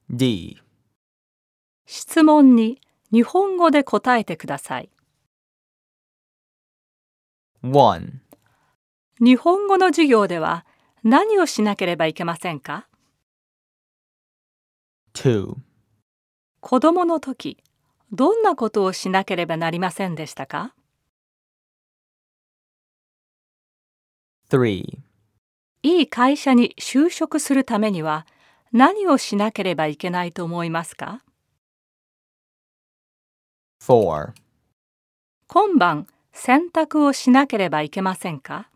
D. 質問に日本語で答えてください。 1. 日本語の授業では何をしなければいけませんか？ 2. 子供の時、どんなことをしなければなりませんでしたか？ 3. いい会社に就職するためには何をしなければいけないと思いますか？ 4. 今晩、洗濯をしなければいけませんか？